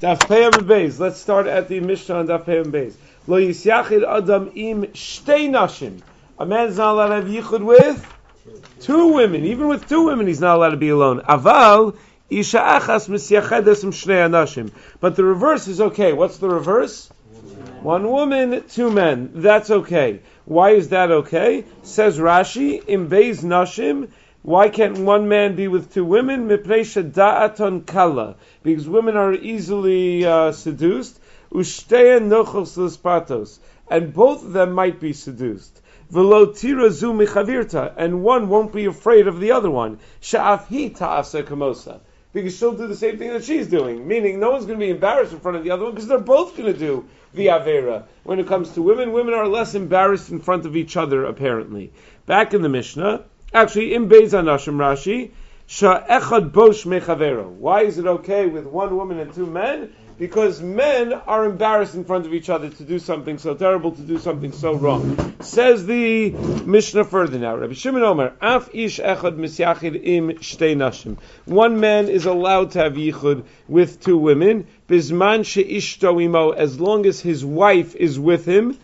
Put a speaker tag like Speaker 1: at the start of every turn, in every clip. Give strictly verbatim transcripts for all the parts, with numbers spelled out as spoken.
Speaker 1: Daf Pei Amud Beis. Let's start at the Mishnah on Daf Pei Amud Beis. Lo yisyachid adam im shtei nashim. A man is not allowed to have yichud with two women. Even with two women, he's not allowed to be alone. Aval isha achas misyachedes im shnei anashim. But the reverse is okay. What's the reverse? One woman, two men. That's okay. Why is that okay? Says Rashi, im beis nashim. Why can't one man be with two women? Mipnei da'aton kala. Because women are easily uh, seduced. Ushteya nochos l'spatos. And both of them might be seduced. V'lo tira zu michavirta. And one won't be afraid of the other one. Sha'af hi ta'asa kamosa. Because she'll do the same thing that she's doing. Meaning no one's going to be embarrassed in front of the other one because they're both going to do the avera. When it comes to women, women are less embarrassed in front of each other, apparently. Back in the Mishnah, actually, in Beis Anashim Rashi, Sha'echad bosh mechavero. Why is it okay with one woman and two men? Because men are embarrassed in front of each other to do something so terrible, to do something so wrong. Says the Mishnah further now. Rabbi Shimon Omer, Af ish echad misyachid im shtei nashim. One man is allowed to have yichud with two women, bizman she'ishto imo, as long as his wife is with him.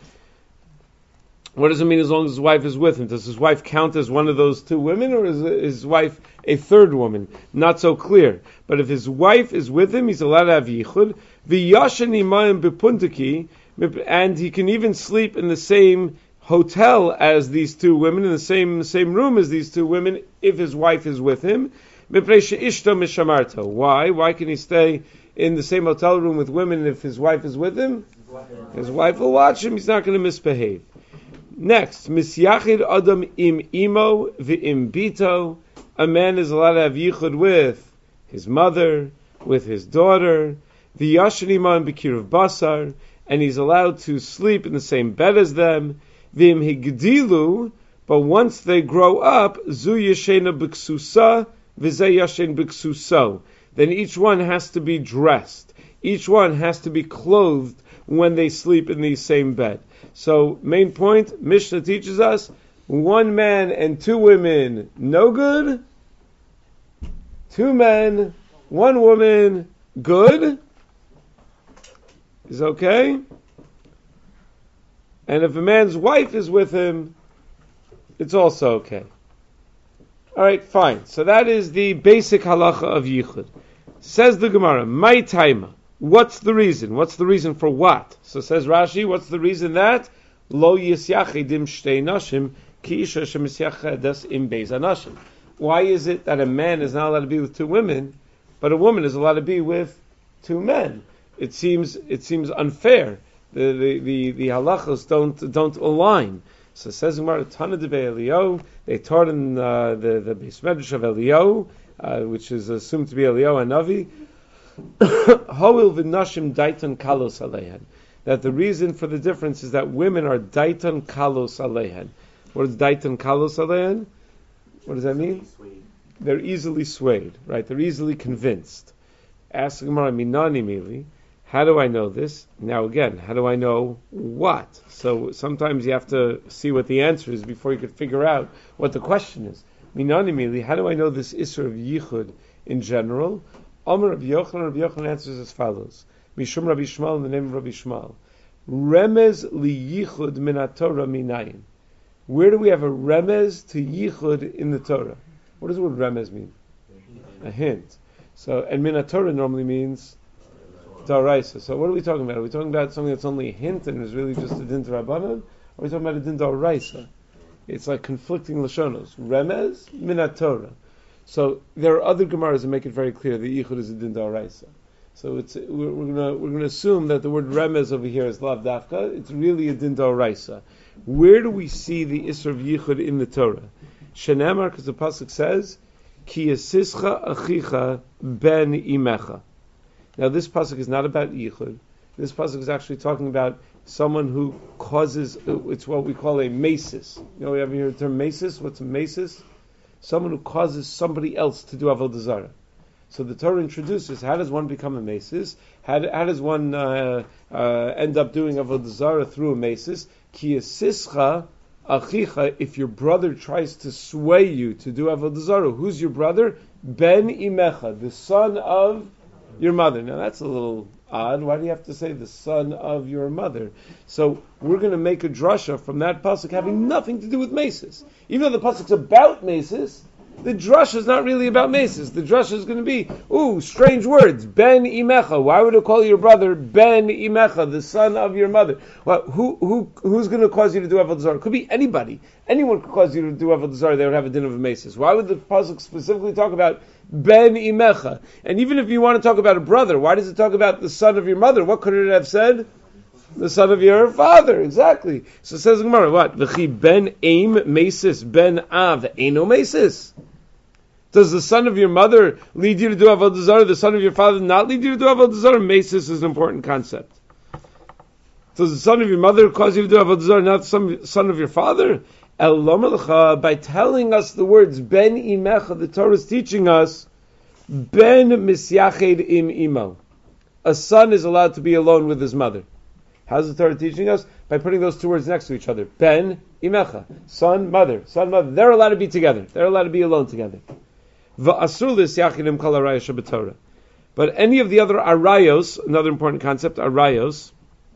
Speaker 1: What does it mean as long as his wife is with him? Does his wife count as one of those two women, or is his wife a third woman? Not so clear. But if his wife is with him, he's allowed to have yichud. V'yashen imayim bepuntaki, and he can even sleep in the same hotel as these two women, in the same same room as these two women, if his wife is with him. Mipnei she'ishto mishamarto. Why? Why can he stay in the same hotel room with women if his wife is with him? His wife will watch him. He's not going to misbehave. Next, misyachid adam im imo v'im bito. A man is allowed to have yichud with his mother, with his daughter, v'yashen iman b'kirav basar, and he's allowed to sleep in the same bed as them. V'im higdilu, but once they grow up, zu yeshena b'ksusa v'zeh yashen b'ksuso. Then each one has to be dressed. Each one has to be clothed when they sleep in the same bed. So, main point, Mishnah teaches us, one man and two women, no good. Two men, one woman, good. Is okay. And if a man's wife is with him, it's also okay. Alright, fine. So that is the basic halacha of yichud. Says the Gemara, my taima. What's the reason? What's the reason for what? So says Rashi, what's the reason that? Lo yisyachidim shtei nashim ki isha shemisyachedes im beis anashim. Why is it that a man is not allowed to be with two women, but a woman is allowed to be with two men? It seems it seems unfair. The the the, the halachos don't don't align. So says Gemara, Tana de Eliyahu. They taught in uh, the the Beis Medrash of Eliyahu, uh, which is assumed to be Eliyahu and Navi. Hoil v'nashim daitan kalos aleihen. That the reason for the difference is that women are daitan kalos aleihen. What is daitan kalos aleihen? What does that mean? They're easily swayed, right? They're easily convinced. Ask Gemara, minani mili. How do I know this? Now again, how do I know what? So sometimes you have to see what the answer is before you could figure out what the question is. Minani mili. How do I know this isser of yichud in general? Omer Rabbi Yochanan, Rabbi Yochanan answers as follows. Mishum Rabbi Shmuel, in the name of Rabbi Shmuel. Remez li yichud min haTorah minayin. Where do we have a remez to yichud in the Torah? What does the word remez mean? A hint. So, and min haTorah normally means daraisa. So what are we talking about? Are we talking about something that's only a hint and is really just a din to Rabbanan? Or are we talking about a din daraisa? It's like conflicting lashonos. Remez min haTorah. So there are other Gemaras that make it very clear that yichud is a din d'oraisa. So it's we're, we're gonna we're gonna assume that the word remez over here is lav dafka. It's really a din d'oraisa. Where do we see the isser of yichud in the Torah? Shenamar, because the pasuk says, "Ki yasischa achicha ben imecha." Now this pasuk is not about yichud. This pasuk is actually talking about someone who causes. It's what we call a mesis. You know, we have here the term mesis. What's a mesis? Someone who causes somebody else to do avodah zarah. So the Torah introduces, how does one become a mesis? How, how does one uh, uh, end up doing avodah zarah through a mesis? Ki yasischa achicha, if your brother tries to sway you to do avodah zarah, who's your brother? Ben imecha, the son of your mother. Now that's a little odd. Why do you have to say the son of your mother? So we're going to make a drasha from that pasuk having nothing to do with mesis. Even though the pasuk's about mesis, the drasha is not really about mesis. The drasha is going to be, ooh, strange words. Ben imecha. Why would it call your brother Ben imecha, the son of your mother? Well, who who who's going to cause you to do avodah zarah? It could be anybody. Anyone could cause you to do avodah zarah. They would have a din of a mesis. Why would the pasuk specifically talk about Ben imecha? And even if you want to talk about a brother, why does it talk about the son of your mother? What could it have said? The son of your father, exactly. So it says the Gemara, what? V'chi ben aim mesis, ben av eno mesis. Does the son of your mother lead you to do avodah zarah? The son of your father not lead you to do avodah zarah? Mesis is an important concept. Does the son of your mother cause you to do avodah zarah, not the son of your father? El lomelcha, by telling us the words ben imecha, the Torah is teaching us ben misyached im imo. A son is allowed to be alone with his mother. How's the Torah teaching us? By putting those two words next to each other. Ben imecha, son, mother, son, mother. They're allowed to be together. They're allowed to be alone together. V'asur l'syachidim kol arayos shebetorah. But any of the other arayos, another important concept, arayos,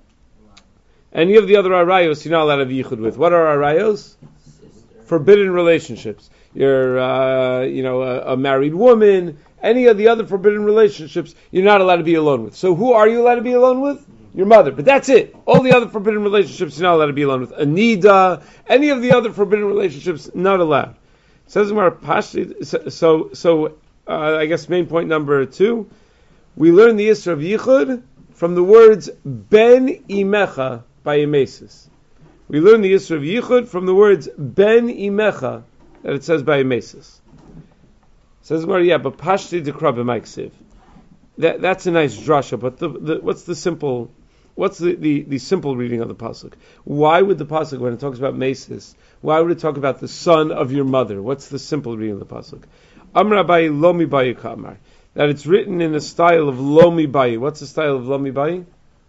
Speaker 1: any of the other arayos, you're not allowed to be yichud with. What are arayos? Forbidden relationships. You're, uh, you know, a, a married woman. Any of the other forbidden relationships, you're not allowed to be alone with. So who are you allowed to be alone with? Your mother. But that's it. All the other forbidden relationships, you're not allowed to be alone with. Anida, any of the other forbidden relationships, not allowed. Says Pashti, so, so uh, I guess main point number two, we learn the Yisra of Yichud from the words Ben Imecha by Emesis. We learn the Yisra of Yichud from the words Ben Imecha that it says by Emesis. Says Mar, yeah, but Pashti Dekra b'Maiksiv. That that's a nice drasha, but the, the, what's the simple, what's the, the, the simple reading of the pasuk? Why would the pasuk, when it talks about Mesis, why would it talk about the son of your mother? What's the simple reading of the pasuk? Amar Abayi Lomi Bayi Kamar. That it's written in a style of Lomi Bayi. What's the style of Lomi Bayi?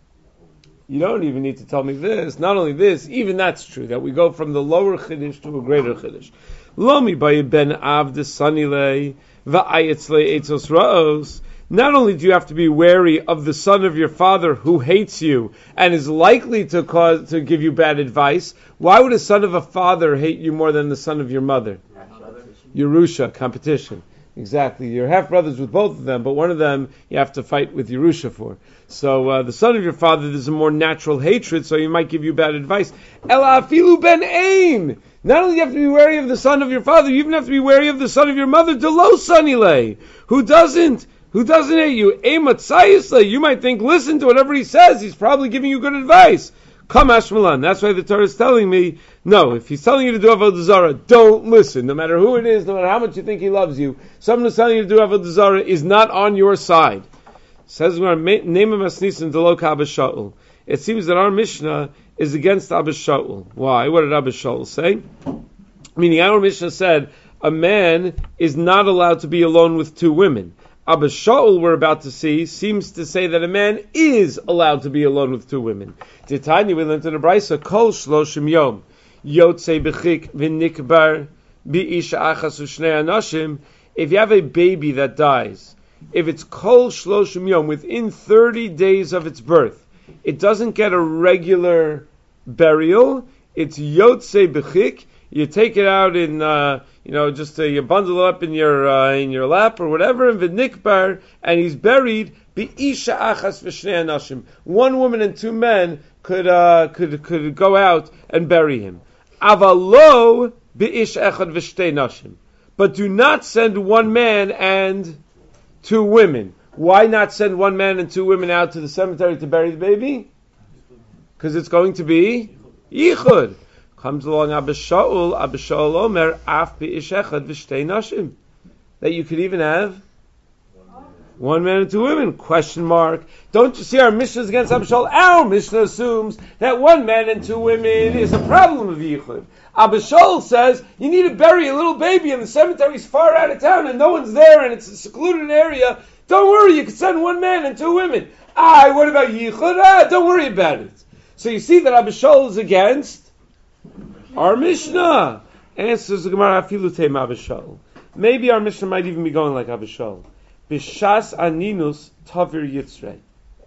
Speaker 1: You don't even need to tell me this. Not only this, even that's true, that we go from the lower Chiddush to a greater Chiddush. Lomi Bayi ben Av the Sanile Va'ayetzle Eitzos Ra'os. Not only do you have to be wary of the son of your father who hates you and is likely to cause to give you bad advice, why would a son of a father hate you more than the son of your mother? Yerusha, competition. Exactly. You're half brothers with both of them, but one of them you have to fight with Yerusha for. So uh, the son of your father, there's a more natural hatred, so he might give you bad advice. Ela afilu ben ain. Not only do you have to be wary of the son of your father, you even have to be wary of the son of your mother, Delo Sanile, who doesn't Who doesn't hate you? You might think, listen to whatever he says. He's probably giving you good advice. Come Ashmalan. That's why the Torah is telling me, no, if he's telling you to do Avodah Zarah, don't listen. No matter who it is, no matter how much you think he loves you, someone who's telling you to do Avodah Zarah is not on your side. It says, name of Asnisim Delok Abba Shaul. It seems that our Mishnah is against Abba Shaul. Why? What did Abba Shaul say? Meaning, our Mishnah said, a man is not allowed to be alone with two women. Abba Shaul, we're about to see, seems to say that a man is allowed to be alone with two women. Titania, we learned in the Brisa, Kol Shloshim Yom, Yotzei Bechik V'Nikbar Bi'isha Achas U'Shnei Anashim. If you have a baby that dies, if it's Kol Shloshim Yom, within thirty days of its birth, it doesn't get a regular burial, it's Yotzei Bechik, you take it out in, uh, you know, just uh, you bundle it up in your uh, in your lap or whatever, and v'nikbar, and he's buried. Bi'isha achas v'shnei anashim. One woman and two men could uh, could could go out and bury him. Avalo bi'ish echad v'shtei nashim. But do not send one man and two women. Why not send one man and two women out to the cemetery to bury the baby? Because it's going to be yichud. Comes along Abba Shaul, Abba Shaul Omer, Af bi'ish echad v'shtei nashim. That you could even have one man and two women. Question mark. Don't you see our Mishnah is against Abba Shaul? Our Mishnah assumes that one man and two women is a problem of yichud. Abba Shaul says you need to bury a little baby and the cemetery's far out of town and no one's there and it's a secluded area. Don't worry, you can send one man and two women. Ah, what about yichud? Ah, don't worry about it. So you see that Abba Shaul is against our Mishnah. Answers the Gemara, Afilu Teim Abba Shaul. Maybe our Mishnah might even be going like Abba Shaul. Bishas aninus tavir yitzrei.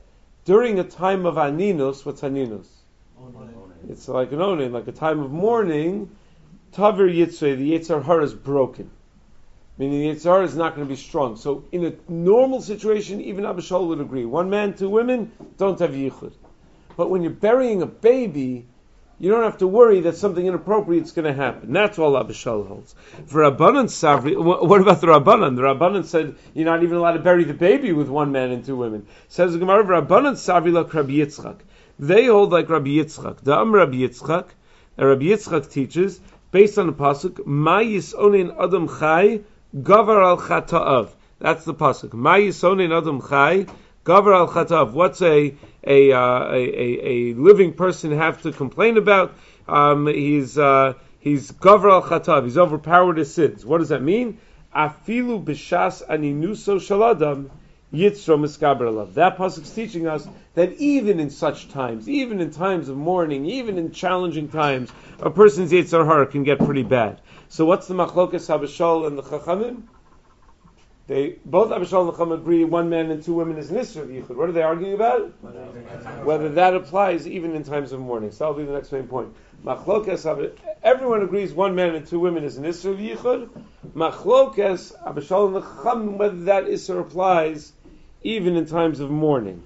Speaker 1: during a time of aninus, what's aninus? It's like an onin, like a time of mourning. Taver Yitzray, the Yetzer Hara is broken. Meaning the Yetzer Hara is not going to be strong. So in a normal situation, even Abba Shaul would agree. One man, two women, don't have yichud. But when you're burying a baby, you don't have to worry that something inappropriate is going to happen. That's all Abba Shaul holds. For Rabbanan Savri, what about the Rabbanan? The Rabbanan said you're not even allowed to bury the baby with one man and two women. Says the Gemara, Rabbanan Savri like Rabbi Yitzchak. They hold like Rabbi Yitzchak. The Am Rabbi Yitzchak, Rabbi Yitzchak teaches, based on the pasuk, Ma yisonin adam chai, gavar al chata'av. That's the pasuk. Ma yisonin adam chai, gavar al chata'av. What's a a, uh, a a a living person have to complain about? Um, he's uh, he's gavar al chata'av. He's overpowered his sins. What does that mean? Afilu b'shas aninuso shaladam. Yitzro miskaber alav. That pasuk is teaching us that even in such times, even in times of mourning, even in challenging times, a person's Yetzer Hara can get pretty bad. So what's the machlokas Abba Shaul and the Chachamim? They both Abba Shaul and the Chachamim agree one man and two women is nisr of yichud. What are they arguing about? Whether that applies even in times of mourning. So that'll be the next main point. Machlokas, everyone agrees one man and two women is an isser of yichud. Machlokas Abba Shaul and the Chachamim, whether that isser applies even in times of mourning.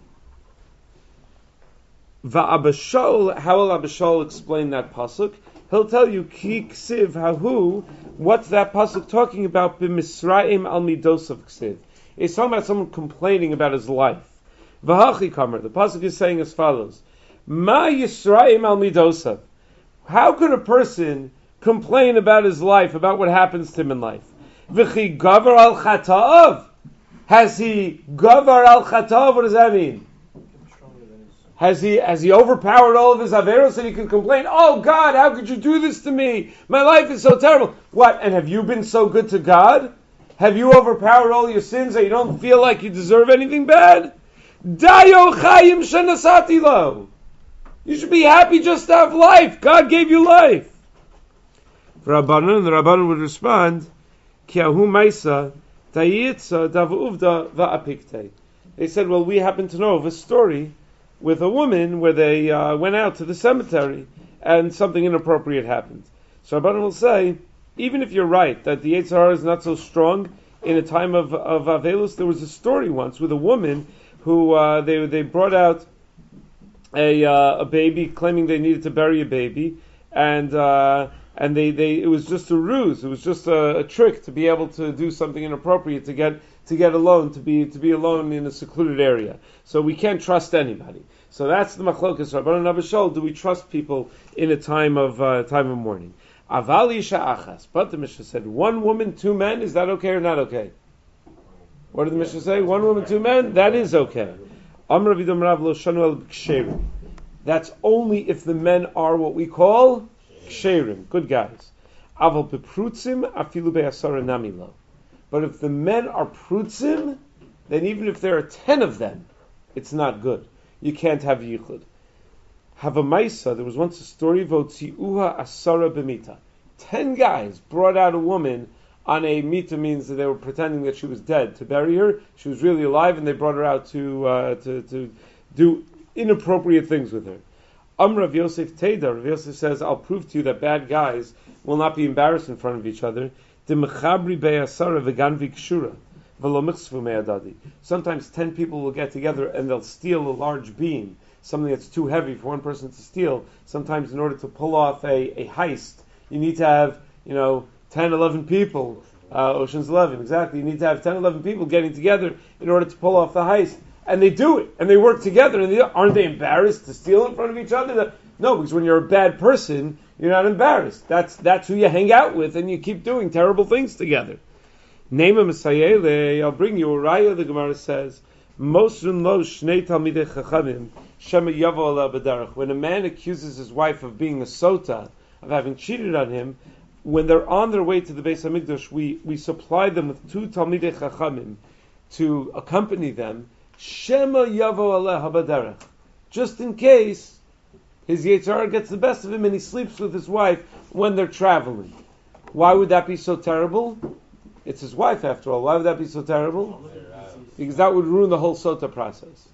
Speaker 1: Va'Abba Shaul, how will Abba Shaul explain that pasuk? He'll tell you, Ki ksiv hahu, what's that pasuk talking about? B'misraim al midosav ksiv. It's talking about someone complaining about his life. V'hachi kamer, the pasuk is saying as follows: Ma yisraim al midosav. How could a person complain about his life, about what happens to him in life? V'chi gavar al chata'av. Has he gavar al chatav? What does that mean? Has he has he overpowered all of his averos and he can complain? Oh God, how could you do this to me? My life is so terrible. What? And have you been so good to God? Have you overpowered all your sins that you don't feel like you deserve anything bad? Dayo chayim shenasati lo. You should be happy just to have life. God gave you life. Rabbanan, the Rabbanan would respond, Ki ahu maisa. They said, well, we happen to know of a story with a woman where they uh, went out to the cemetery and something inappropriate happened. So Rabbanan will say, even if you're right that the Yetzer Hara is not so strong in a time of, of Avelus, there was a story once with a woman who uh, they they brought out a uh, a baby, claiming they needed to bury a baby, and uh, and they, they it was just a ruse, it was just a, a trick to be able to do something inappropriate to get to get alone, to be to be alone in a secluded area. So we can't trust anybody. So that's the machlokas Rabbanan and Abba Shaul. Do we trust people in a time of uh, time of mourning? Aval isha achas. But the Mishnah said one woman, two men. Is that okay or not okay? What did the Mishnah say? One woman, two men. That is okay. Amar Vidam Rav lo shanu el ksherim. That's only if the men are what we call ksherim, good guys. Aval beprutzim afilu be'asara namilo. But if the men are prutzim, then even if there are ten of them, it's not good. You can't have yichud. Have a maisa. There was once a story. Votziuha asara b'mita. Ten guys brought out a woman on a mita, means that they were pretending that she was dead to bury her. She was really alive, and they brought her out to uh, to to do inappropriate things with her. Amr Rav Yosef Teda. Rav Yosef says, "I'll prove to you that bad guys will not be embarrassed in front of each other." Sometimes ten people will get together and they'll steal a large beam, something that's too heavy for one person to steal. Sometimes in order to pull off a, a heist, you need to have, you know, ten, eleven people. Uh, Ocean's Eleven, exactly. You need to have ten, eleven people getting together in order to pull off the heist. And they do it, and they work together, and they, aren't they embarrassed to steal in front of each other? No, because when you're a bad person, you're not embarrassed. That's that's who you hang out with, and you keep doing terrible things together. Name a Messiah, I'll bring you a raya, the Gemara says, Mosrun lo shnei talmidei chachamim, shema yavo ala b'derech. When a man accuses his wife of being a sota, of having cheated on him, when they're on their way to the Beis HaMikdash, we, we supply them with two talmidei chachamim to accompany them, shema yavo ala b'derech. Just in case his Yetzer Hara gets the best of him and he sleeps with his wife when they're traveling. Why would that be so terrible? It's his wife, after all. Why would that be so terrible? Because that would ruin the whole sota process.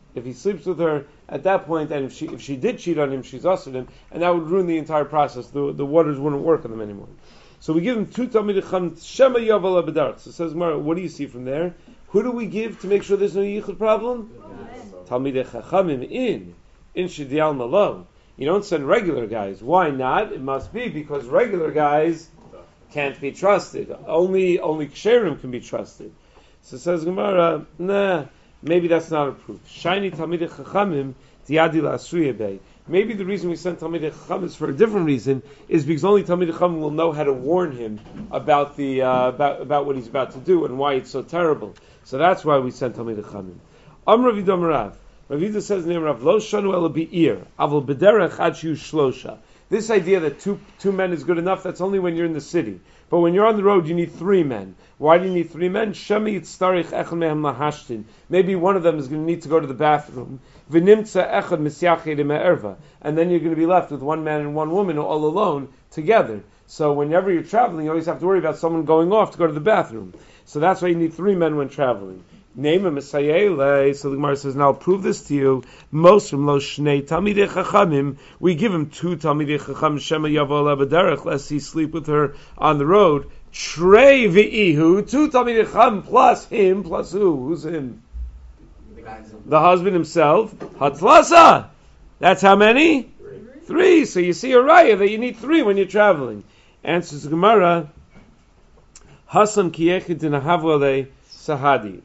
Speaker 1: If he sleeps with her at that point, and if she if she did cheat on him, she's ushered him, and that would ruin the entire process. The the waters wouldn't work on them anymore. So we give him two Talmidei Chacham Shema Yaval Abadarach. So it says, Gemara, what do you see from there? Who do we give to make sure there's no yichud problem? Talmidei Chachamim in in Shidial Malo. You don't send regular guys. Why not? It must be because regular guys can't be trusted. Only only ksherim can be trusted. So it says Gemara, nah, maybe that's not a proof. Shiny Talmidei Chachamim Diadi La'asriya Bey. Maybe the reason we send Talmidei Chacham is for a different reason, is because only Talmidei Chacham will know how to warn him about the uh, about about what he's about to do and why it's so terrible. So that's why we send Talmidei Chacham. Am Rav Yidam Rav. Rav Yidam says in the name Rav Lo Shanu Ela Be'ir Aval B'derech Ad Shiyu Shlosha. This idea that two two men is good enough, that's only when you're in the city. But when you're on the road, you need three men. Why do you need three men? Shemi Yitztarich Echad Mehem Lahashtin. Maybe one of them is going to need to go to the bathroom. V'nimtza Echad Misyachid Me'erva. And then you're going to be left with one man and one woman all alone together. So whenever you're traveling, you always have to worry about someone going off to go to the bathroom. So that's why you need three men when traveling. Name a Messiah. So the Gemara says, now I'll prove this to you. Most from Lo Shnei Talmidei Chachamim, we give him two Talmidei Chacham Shema Yaval Abadarach, lest he sleep with her on the road. Trei V'ihu, two Talmidei Chacham plus him, plus who? Who's him? The husband himself. Hatlasa. That's how many? Three. Three. So you see a raya that you need three when you're traveling. Answers the Gemara. Hasan Kiyechid in Ahavale Sahadi.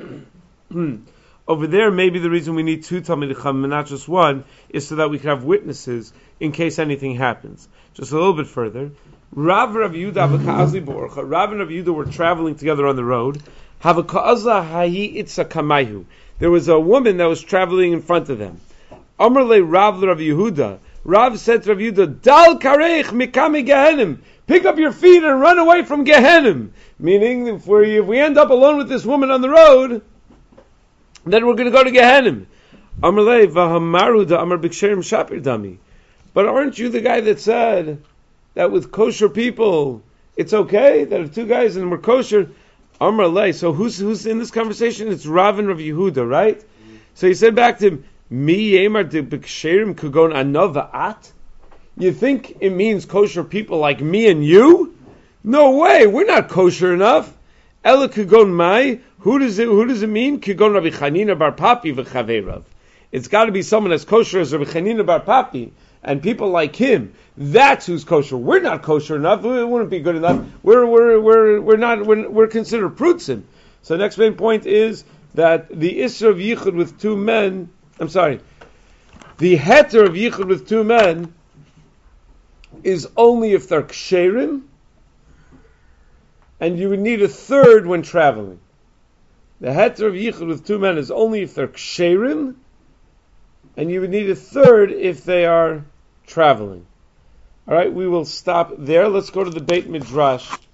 Speaker 1: Over there, maybe the reason we need two Talmidei Chacham and not just one is so that we can have witnesses in case anything happens. Just a little bit further, Rav Rav Yehuda v'Ka'azli Borcha. Rav and Rav Yehuda were traveling together on the road. Havaka'azla hayi itza kamayhu. There was a woman that was traveling in front of them. Amar le Rav Rav Yehuda. Rav said to Rav Yehuda, Dal kareich mikami gehenim. Pick up your feet and run away from Gehenim. Meaning, if we, if we end up alone with this woman on the road, then we're going to go to Gehenim. Amar le v'hamaru da amar b'ksherim shapir dami. But aren't you the guy that said that with kosher people, it's okay? That if two guys and we're kosher, Amar le. So who's who's in this conversation? It's Rav and Rav Yehuda, right? Mm-hmm. So he said back to him, Mi yemar de b'ksherim kugon anova at? You think it means kosher people like me and you? No way, we're not kosher enough. Ela kugon mai. Who does it? Who does it mean? Kugon Rabbi Chanina bar Papi v'chaverav. It's got to be someone as kosher as Rabbi Chanina bar Papi and people like him. That's who's kosher. We're not kosher enough. It wouldn't be good enough. We're we're we're we're not. We're, we're considered prutzim. So the next main point is that the isra of yichud with two men. I'm sorry. The heter of yichud with two men is only if they're ksherim, and you would need a third when traveling. The heter of yichud with two men is only if they're ksherim, and you would need a third if they are traveling. All right, we will stop there. Let's go to the Beit Midrash